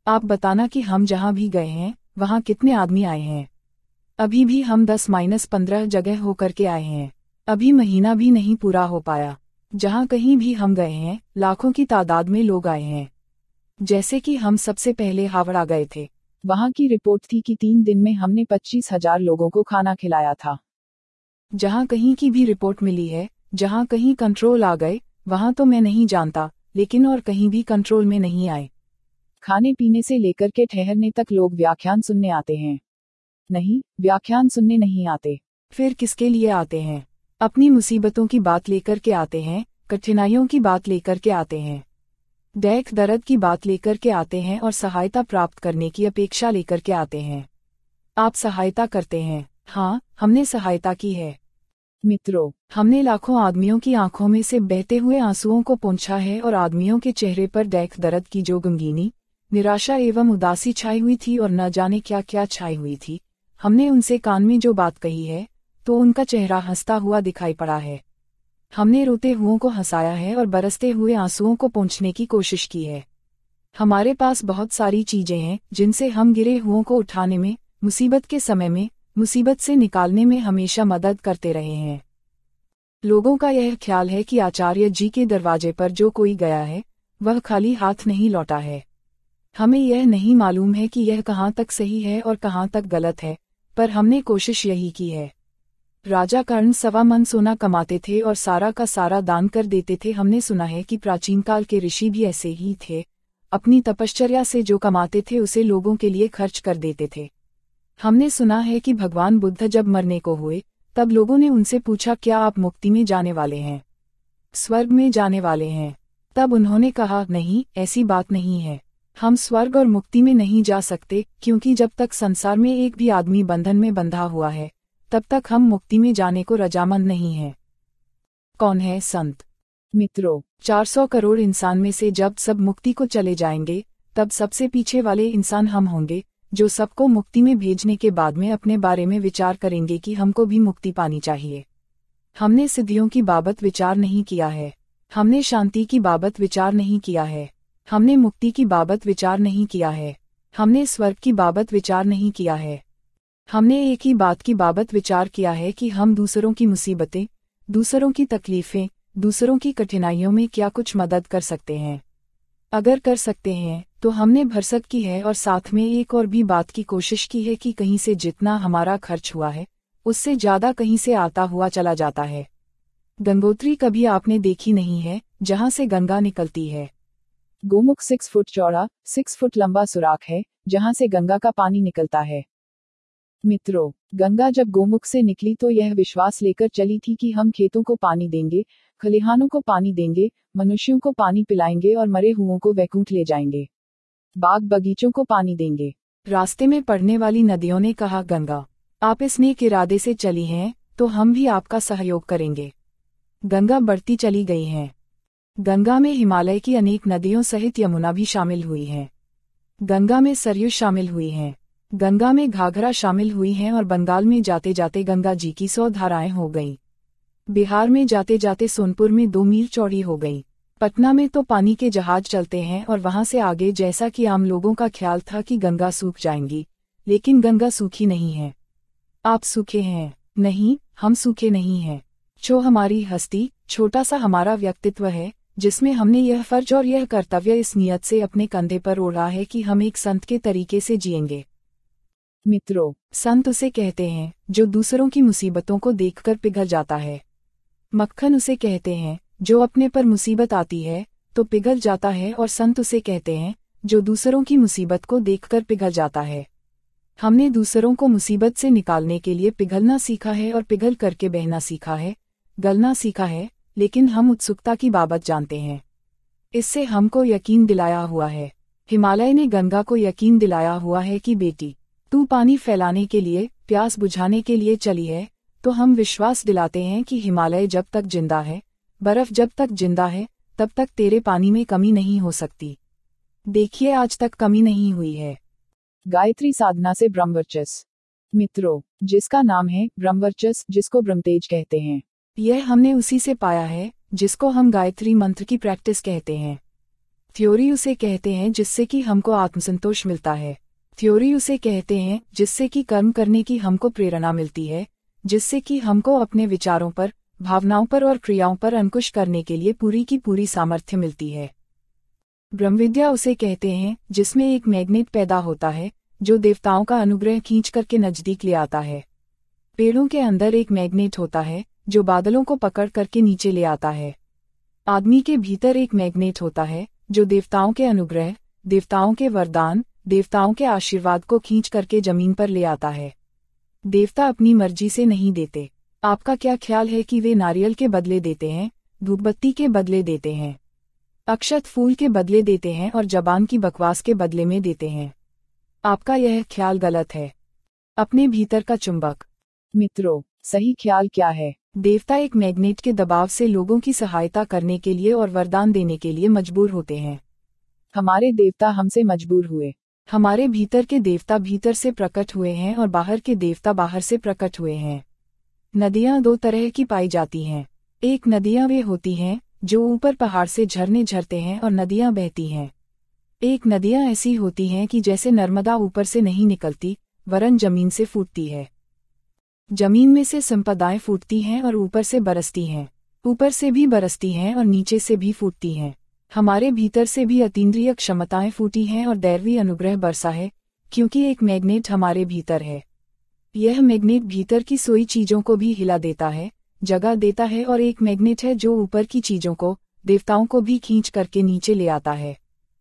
आप बताना कि हम जहाँ भी गए हैं वहाँ कितने आदमी आए हैं। अभी भी हम 10-15 जगह होकर के आए हैं। अभी महीना भी नहीं पूरा हो पाया। जहाँ कहीं भी हम गए हैं लाखों की तादाद में लोग आए हैं। जैसे कि हम सबसे पहले हावड़ा गए थे। वहाँ की रिपोर्ट थी कि 3 दिन में हमने 25,000 लोगों को खाना खिलाया था। जहाँ कहीं की भी रिपोर्ट मिली है, जहाँ कहीं कंट्रोल आ गए, वहाँ तो मैं नहीं जानता, लेकिन और कहीं भी कंट्रोल में नहीं आए। खाने पीने से लेकर के ठहरने तक लोग व्याख्यान सुनने आते हैं। नहीं, व्याख्यान सुनने नहीं आते। फिर किसके लिए आते हैं? अपनी मुसीबतों की बात लेकर के आते हैं, कठिनाइयों की बात लेकर के आते हैं, दैख दर्द की बात लेकर के आते हैं और सहायता प्राप्त करने की अपेक्षा लेकर के आते हैं। आप सहायता करते हैं। हाँ, हमने सहायता की है। मित्रों, हमने लाखों आदमियों की आंखों में से बहते हुए आंसुओं को पोंछा है और आदमियों के चेहरे पर दैख दर्द की जो गमगीनी, निराशा एवं उदासी छाई हुई थी और न जाने क्या क्या छाई हुई थी, हमने उनसे कान में जो बात कही है तो उनका चेहरा हंसता हुआ दिखाई पड़ा है। हमने रोते हुओं को हंसाया है और बरसते हुए आंसुओं को पोंछने की कोशिश की है। हमारे पास बहुत सारी चीजें हैं जिनसे हम गिरे हुओं को उठाने में, मुसीबत के समय में, मुसीबत से निकालने में हमेशा मदद करते रहे हैं। लोगों का यह ख्याल है कि आचार्य जी के दरवाजे पर जो कोई गया है वह खाली हाथ नहीं लौटा है। हमें यह नहीं मालूम है कि यह कहाँ तक सही है और कहाँ तक गलत है, पर हमने कोशिश यही की है। राजा कर्ण 1.25 मन सोना कमाते थे और सारा का सारा दान कर देते थे। हमने सुना है कि प्राचीन काल के ऋषि भी ऐसे ही थे, अपनी तपश्चर्या से जो कमाते थे उसे लोगों के लिए खर्च कर देते थे। हमने सुना है कि भगवान बुद्ध जब मरने को हुए तब लोगों ने उनसे पूछा, क्या आप मुक्ति में जाने वाले हैं, स्वर्ग में जाने वाले हैं? तब उन्होंने कहा, नहीं, ऐसी बात नहीं है। हम स्वर्ग और मुक्ति में नहीं जा सकते, क्योंकि जब तक संसार में एक भी आदमी बंधन में बंधा हुआ है तब तक हम मुक्ति में जाने को रजामंद नहीं हैं। कौन है संत? मित्रों, 400 करोड़ इंसान में से जब सब मुक्ति को चले जाएंगे तब सबसे पीछे वाले इंसान हम होंगे, जो सबको मुक्ति में भेजने के बाद में अपने बारे में विचार करेंगे कि हमको भी मुक्ति पानी चाहिए। हमने सिद्धियों की बाबत विचार नहीं किया है, हमने शांति की बाबत विचार नहीं किया है, हमने मुक्ति की बाबत विचार नहीं किया है, हमने स्वर्ग की बाबत विचार नहीं किया है। हमने एक ही बात की बाबत विचार किया है कि हम दूसरों की मुसीबतें, दूसरों की तकलीफें, दूसरों की कठिनाइयों में क्या कुछ मदद कर सकते हैं। अगर कर सकते हैं तो हमने भरसक की है और साथ में एक और भी बात की कोशिश की है कि कहीं से जितना हमारा खर्च हुआ है उससे ज्यादा कहीं से आता हुआ चला जाता है। गंगोत्री कभी आपने देखी नहीं है, जहाँ से गंगा निकलती है। गोमुख 6 फुट चौड़ा, 6 फुट लंबा सुराख है जहाँ से गंगा का पानी निकलता है। मित्रों, गंगा जब गोमुख से निकली तो यह विश्वास लेकर चली थी कि हम खेतों को पानी देंगे, खलिहानों को पानी देंगे, मनुष्यों को पानी पिलाएंगे और मरे हुओं को वैकुंठ ले जाएंगे, बाग बगीचों को पानी देंगे। रास्ते में पड़ने वाली नदियों ने कहा, गंगा, आप इस नेक इरादे से चली हैं तो हम भी आपका सहयोग करेंगे। गंगा बढ़ती चली गई है। गंगा में हिमालय की अनेक नदियों सहित यमुना भी शामिल हुई है। गंगा में सरयू शामिल हुई हैं। गंगा में घाघरा शामिल हुई हैं और बंगाल में जाते जाते गंगा जी की 100 धाराएं हो गईं। बिहार में जाते जाते सोनपुर में 2 मील चौड़ी हो गई। पटना में तो पानी के जहाज चलते हैं और वहां से आगे जैसा कि आम लोगों का ख्याल था कि गंगा सूख जाएंगी, लेकिन गंगा सूखी नहीं है। आप सूखे हैं? नहीं, हम सूखे नहीं हैं। जो हमारी हस्ती, छोटा सा हमारा व्यक्तित्व है, जिसमें हमने यह फर्ज और यह कर्तव्य इस नियत से अपने कंधे पर ओढ़ा है कि हम एक संत के तरीके से जिएंगे। मित्रों, संत उसे कहते हैं जो दूसरों की मुसीबतों को देखकर पिघल जाता है। मक्खन उसे कहते हैं जो अपने पर मुसीबत आती है तो पिघल जाता है, और संत उसे कहते हैं जो दूसरों की मुसीबत को देखकर पिघल जाता है। हमने दूसरों को मुसीबत से निकालने के लिए पिघलना सीखा है और पिघल करके बहना सीखा है, गलना सीखा है, लेकिन हम उत्सुकता की बाबत जानते हैं। इससे हमको यकीन दिलाया हुआ है। हिमालय ने गंगा को यकीन दिलाया हुआ है कि बेटी, तू पानी फैलाने के लिए, प्यास बुझाने के लिए चली है, तो हम विश्वास दिलाते हैं कि हिमालय जब तक जिंदा है, बर्फ जब तक जिंदा है, तब तक तेरे पानी में कमी नहीं हो सकती। देखिए, आज तक कमी नहीं हुई है। गायत्री साधना से ब्रह्मवर्चस्व। मित्रों, जिसका नाम है ब्रह्मवर्चस्व, जिसको ब्रह्मतेज कहते हैं, यह हमने उसी से पाया है जिसको हम गायत्री मंत्र की प्रैक्टिस कहते हैं। थ्योरी उसे कहते हैं जिससे कि हमको आत्मसंतोष मिलता है। थ्योरी उसे कहते हैं जिससे कि कर्म करने की हमको प्रेरणा मिलती है, जिससे कि हमको अपने विचारों पर, भावनाओं पर और क्रियाओं पर अंकुश करने के लिए पूरी की पूरी सामर्थ्य मिलती है। ब्रह्मविद्या उसे कहते हैं जिसमें एक मैग्नेट पैदा होता है जो देवताओं का अनुग्रह खींच करके नजदीक ले आता है। पेड़ों के अंदर एक मैग्नेट होता है जो बादलों को पकड़ करके नीचे ले आता है। आदमी के भीतर एक मैग्नेट होता है जो देवताओं के अनुग्रह, देवताओं के वरदान, देवताओं के आशीर्वाद को खींच करके जमीन पर ले आता है। देवता अपनी मर्जी से नहीं देते। आपका क्या ख्याल है कि वे नारियल के बदले देते हैं, धूपबत्ती के बदले देते हैं, अक्षत फूल के बदले देते हैं और जबान की बकवास के बदले में देते हैं? आपका यह ख्याल गलत है। अपने भीतर का चुंबक। मित्रों, सही ख्याल क्या है? देवता एक मैग्नेट के दबाव से लोगों की सहायता करने के लिए और वरदान देने के लिए मजबूर होते हैं। हमारे देवता हमसे मजबूर हुए। हमारे भीतर के देवता भीतर से प्रकट हुए हैं और बाहर के देवता बाहर से प्रकट हुए हैं। नदियां दो तरह की पाई जाती हैं। एक नदियां वे होती हैं जो ऊपर पहाड़ से झरने झरते हैं और नदियां बहती हैं। एक नदियां ऐसी होती हैं कि जैसे नर्मदा ऊपर से नहीं निकलती वरन जमीन से फूटती है। जमीन में से संपदाएं फूटती हैं और ऊपर से बरसती हैं। ऊपर से भी बरसती हैं और नीचे से भी फूटती हैं। हमारे भीतर से भी अतीन्द्रिय क्षमताएं फूटी हैं और दैवी अनुग्रह बरसा है, क्योंकि एक मैग्नेट हमारे भीतर है। यह मैग्नेट भीतर की सोई चीजों को भी हिला देता है, जगह देता है, और एक मैग्नेट है जो ऊपर की चीजों को, देवताओं को भी खींच करके नीचे ले आता है।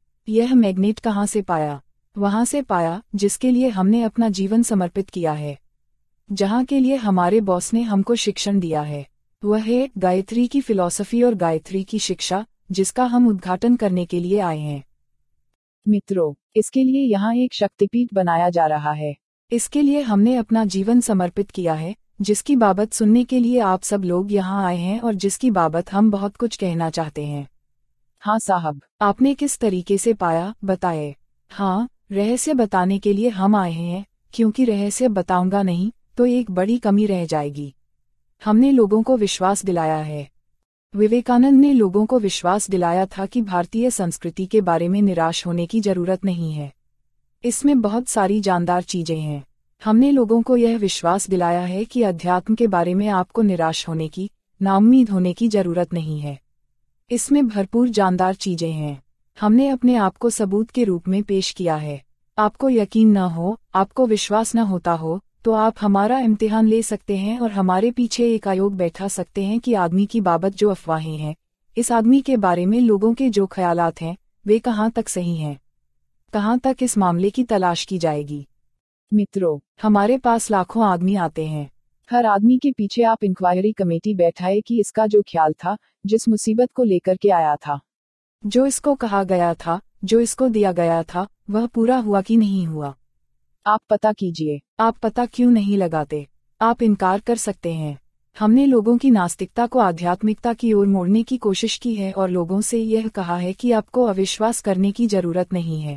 यह मैग्नेट कहाँ से पाया? वहां से पाया जिसके लिए हमने अपना जीवन समर्पित किया है, जहाँ के लिए हमारे बॉस ने हमको शिक्षण दिया है। वह है गायत्री की फिलॉसफी और गायत्री की शिक्षा, जिसका हम उद्घाटन करने के लिए आए हैं। मित्रों, इसके लिए यहाँ एक शक्तिपीठ बनाया जा रहा है। इसके लिए हमने अपना जीवन समर्पित किया है, जिसकी बाबत सुनने के लिए आप सब लोग यहाँ आए हैं और जिसकी बाबत हम बहुत कुछ कहना चाहते हैं। हाँ साहब। आपने किस तरीके से पाया, बताए? हाँ, रहस्य बताने के लिए हम आए हैं, क्योंकि रहस्य बताऊंगा नहीं तो एक बड़ी कमी रह जाएगी। हमने लोगों को विश्वास दिलाया है। विवेकानंद ने लोगों को विश्वास दिलाया था कि भारतीय संस्कृति के बारे में निराश होने की जरूरत नहीं है, इसमें बहुत सारी जानदार चीजें हैं। हमने लोगों को यह विश्वास दिलाया है कि अध्यात्म के बारे में आपको निराश होने की, नाउम्मीद होने की जरूरत नहीं है, इसमें भरपूर जानदार चीजें हैं। हमने अपने आप को सबूत के रूप में पेश किया है। आपको यकीन न हो, आपको विश्वास न होता हो, तो आप हमारा इम्तिहान ले सकते हैं और हमारे पीछे एक आयोग बैठा सकते हैं कि आदमी की बाबत जो अफवाहें हैं, इस आदमी के बारे में लोगों के जो ख्यालात हैं, वे कहाँ तक सही हैं, कहाँ तक इस मामले की तलाश की जाएगी। मित्रों, हमारे पास लाखों आदमी आते हैं। हर आदमी के पीछे आप इंक्वायरी कमेटी बैठाए कि इसका जो ख्याल था, जिस मुसीबत को लेकर के आया था, जो इसको कहा गया था, जो इसको दिया गया था, वह पूरा हुआ कि नहीं हुआ, आप पता कीजिए। आप पता क्यों नहीं लगाते? आप इनकार कर सकते हैं। हमने लोगों की नास्तिकता को आध्यात्मिकता की ओर मोड़ने की कोशिश की है और लोगों से यह कहा है कि आपको अविश्वास करने की जरूरत नहीं है,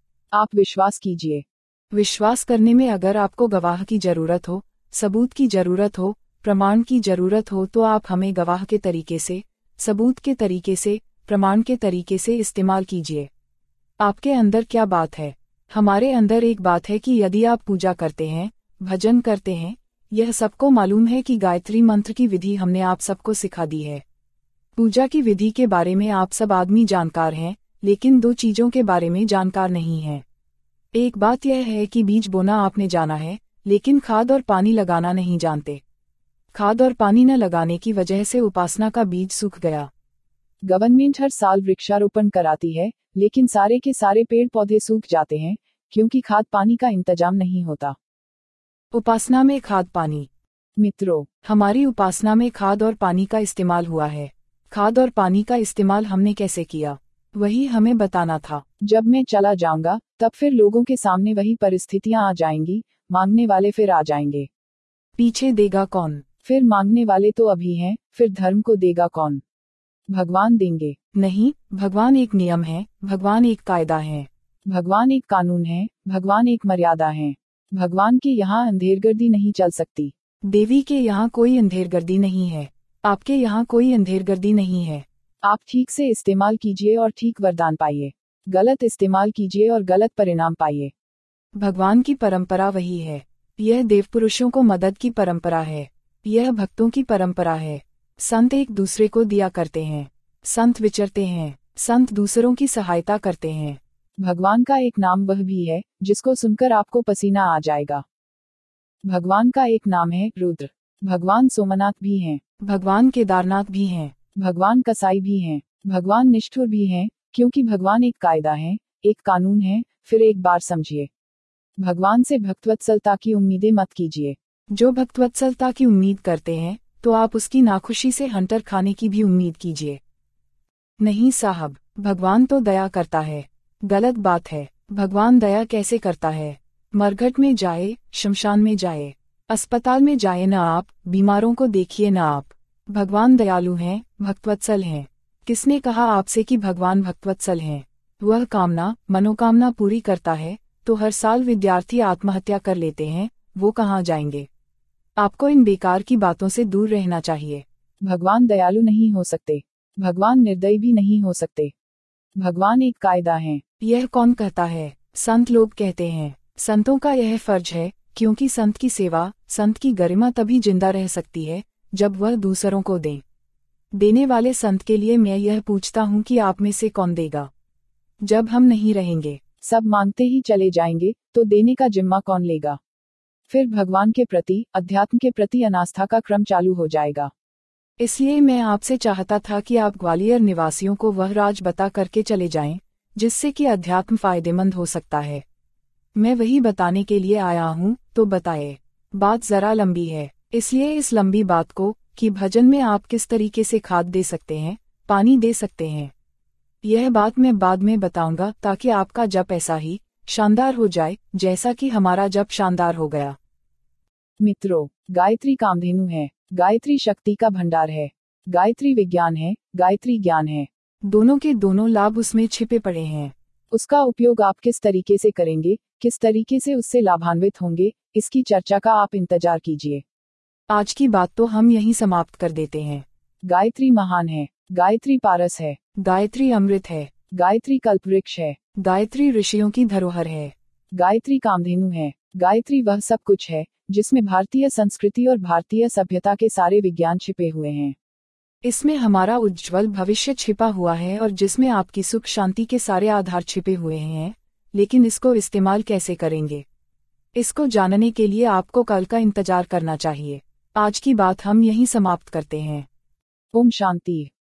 आप विश्वास कीजिए। विश्वास करने में अगर आपको गवाह की जरूरत हो, सबूत की जरूरत हो, प्रमाण की जरूरत हो, तो आप हमें गवाह के तरीके से, सबूत के तरीके से, प्रमाण के तरीके से इस्तेमाल कीजिए। आपके अंदर क्या बात है? हमारे अंदर एक बात है कि यदि आप पूजा करते हैं, भजन करते हैं, यह सबको मालूम है कि गायत्री मंत्र की विधि हमने आप सबको सिखा दी है। पूजा की विधि के बारे में आप सब आदमी जानकार हैं, लेकिन दो चीजों के बारे में जानकार नहीं हैं। एक बात यह है कि बीज बोना आपने जाना है, लेकिन खाद और पानी लगाना नहीं जानते। खाद और पानी न लगाने की वजह से उपासना का बीज सूख गया। गवर्नमेंट हर साल वृक्षारोपण कराती है, लेकिन सारे के सारे पेड़ पौधे सूख जाते हैं, क्योंकि खाद पानी का इंतजाम नहीं होता। उपासना में खाद पानी। मित्रों, हमारी उपासना में खाद और पानी का इस्तेमाल हुआ है। खाद और पानी का इस्तेमाल हमने कैसे किया, वही हमें बताना था। जब मैं चला जाऊंगा, तब फिर लोगों के सामने वही परिस्थितियां आ जाएंगी, मांगने वाले फिर आ जाएंगे। पीछे देगा कौन? फिर मांगने वाले तो अभी हैं, फिर धर्म को देगा कौन? भगवान देंगे। नहीं, भगवान एक नियम है, भगवान एक कायदा है, भगवान एक कानून है, भगवान एक मर्यादा है। भगवान के यहाँ अंधेरगर्दी नहीं चल सकती। देवी के यहाँ कोई अंधेरगर्दी नहीं है, आपके यहाँ कोई अंधेरगर्दी नहीं है। आप ठीक से इस्तेमाल कीजिए और ठीक वरदान पाइए, गलत इस्तेमाल कीजिए और गलत परिणाम पाइए। भगवान की परंपरा वही है। यह देवपुरुषों को मदद की परंपरा है। यह भक्तों की परंपरा है। संत एक दूसरे को दिया करते हैं। संत विचरते हैं। संत दूसरों की सहायता करते हैं। भगवान का एक नाम वह भी है जिसको सुनकर आपको पसीना आ जाएगा। भगवान का एक नाम है रुद्र। भगवान सोमनाथ भी हैं। भगवान केदारनाथ भी हैं। भगवान कसाई भी हैं। भगवान निष्ठुर भी हैं, क्योंकि भगवान एक कायदा है, एक कानून है। फिर एक बार समझिए, भगवान से भक्तवत्सलता की उम्मीदें मत कीजिए। जो भक्तवत्सलता की उम्मीद करते हैं तो आप उसकी नाखुशी से हंटर खाने की भी उम्मीद कीजिए। नहीं साहब, भगवान तो दया करता है। गलत बात है। भगवान दया कैसे करता है? मरघट में जाए, शमशान में जाए, अस्पताल में जाए ना आप, बीमारों को देखिए ना आप। भगवान दयालु हैं, भक्तवत्सल हैं। किसने कहा आपसे कि भगवान भक्तवत्सल हैं? वह मनोकामना पूरी करता है, तो हर साल विद्यार्थी आत्महत्या कर लेते हैं, वो कहाँ जाएंगे? आपको इन बेकार की बातों से दूर रहना चाहिए। भगवान दयालु नहीं हो सकते। भगवान निर्दयी भी नहीं हो सकते। भगवान एक कायदा है। यह कौन कहता है? संत लोग कहते हैं। संतों का यह फर्ज है, क्योंकि संत की सेवा, संत की गरिमा तभी जिंदा रह सकती है जब वह दूसरों को दे। देने वाले संत के लिए मैं यह पूछता हूँ कि आप में से कौन देगा? जब हम नहीं रहेंगे, सब मांगते ही चले जाएंगे, तो देने का जिम्मा कौन लेगा? फिर भगवान के प्रति, अध्यात्म के प्रति अनास्था का क्रम चालू हो जाएगा। इसलिए मैं आपसे चाहता था कि आप ग्वालियर निवासियों को वह राज बता करके चले जाएं, जिससे कि अध्यात्म फायदेमंद हो सकता है। मैं वही बताने के लिए आया हूँ, तो बताए। बात जरा लंबी है, इसलिए इस लंबी बात को कि भजन में आप किस तरीके से खाद दे सकते हैं, पानी दे सकते हैं, यह बात मैं बाद में बताऊंगा, ताकि आपका जप ऐसा ही शानदार हो जाए जैसा कि हमारा जप शानदार हो गया। मित्रों, गायत्री कामधेनु है। गायत्री शक्ति का भंडार है। गायत्री विज्ञान है, गायत्री ज्ञान है। दोनों के दोनों लाभ उसमें छिपे पड़े हैं। उसका उपयोग आप किस तरीके से करेंगे, किस तरीके से उससे लाभान्वित होंगे, इसकी चर्चा का आप इंतजार कीजिए। आज की बात तो हम यहीं समाप्त कर देते हैं। गायत्री महान है। गायत्री पारस है। गायत्री अमृत है। गायत्री कल्पवृक्ष है। गायत्री ऋषियों की धरोहर है। गायत्री कामधेनु है। गायत्री वह सब कुछ है जिसमें भारतीय संस्कृति और भारतीय सभ्यता के सारे विज्ञान छिपे हुए हैं। इसमें हमारा उज्ज्वल भविष्य छिपा हुआ है और जिसमें आपकी सुख शांति के सारे आधार छिपे हुए हैं। लेकिन इसको इस्तेमाल कैसे करेंगे, इसको जानने के लिए आपको कल का इंतजार करना चाहिए। आज की बात हम यहीं समाप्त करते हैं। ओम शांति।